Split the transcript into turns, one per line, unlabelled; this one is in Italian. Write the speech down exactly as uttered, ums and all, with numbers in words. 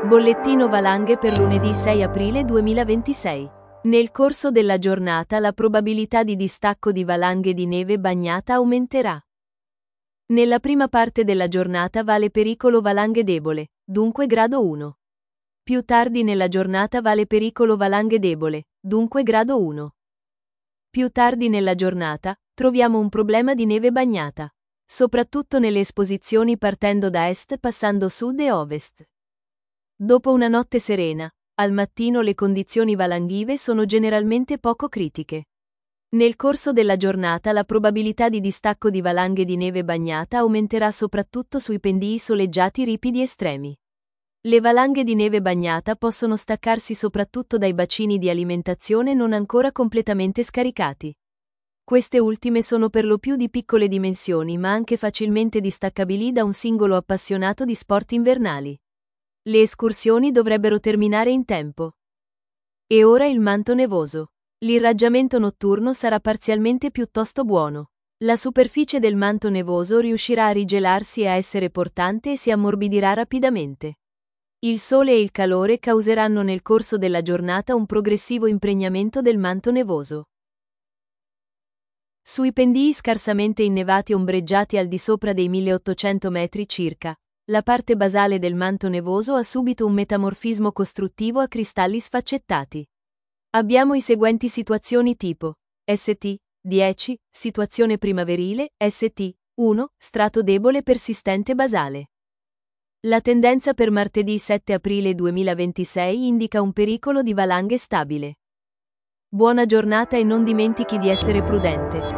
Bollettino valanghe per lunedì sei aprile duemilaventisei. Nel corso della giornata la probabilità di distacco di valanghe di neve bagnata aumenterà. Nella prima parte della giornata vale pericolo valanghe debole, dunque grado uno. Più tardi nella giornata vale pericolo valanghe debole, dunque grado uno. Più tardi nella giornata, troviamo un problema di neve bagnata, soprattutto nelle esposizioni partendo da est passando sud e ovest. Dopo una notte serena, al mattino le condizioni valanghive sono generalmente poco critiche. Nel corso della giornata la probabilità di distacco di valanghe di neve bagnata aumenterà soprattutto sui pendii soleggiati ripidi estremi. Le valanghe di neve bagnata possono staccarsi soprattutto dai bacini di alimentazione non ancora completamente scaricati. Queste ultime sono per lo più di piccole dimensioni ma anche facilmente distaccabili da un singolo appassionato di sport invernali. Le escursioni dovrebbero terminare in tempo. E ora il manto nevoso. L'irraggiamento notturno sarà parzialmente piuttosto buono. La superficie del manto nevoso riuscirà a rigelarsi e a essere portante e si ammorbidirà rapidamente. Il sole e il calore causeranno nel corso della giornata un progressivo impregnamento del manto nevoso. Sui pendii scarsamente innevati ombreggiati al di sopra dei milleottocento metri circa, la parte basale del manto nevoso ha subito un metamorfismo costruttivo a cristalli sfaccettati. Abbiamo i seguenti situazioni tipo S T dieci, situazione primaverile, S T uno, strato debole persistente basale. La tendenza per martedì sette aprile duemilaventisei indica un pericolo di valanghe stabile. Buona giornata e non dimentichi di essere prudente.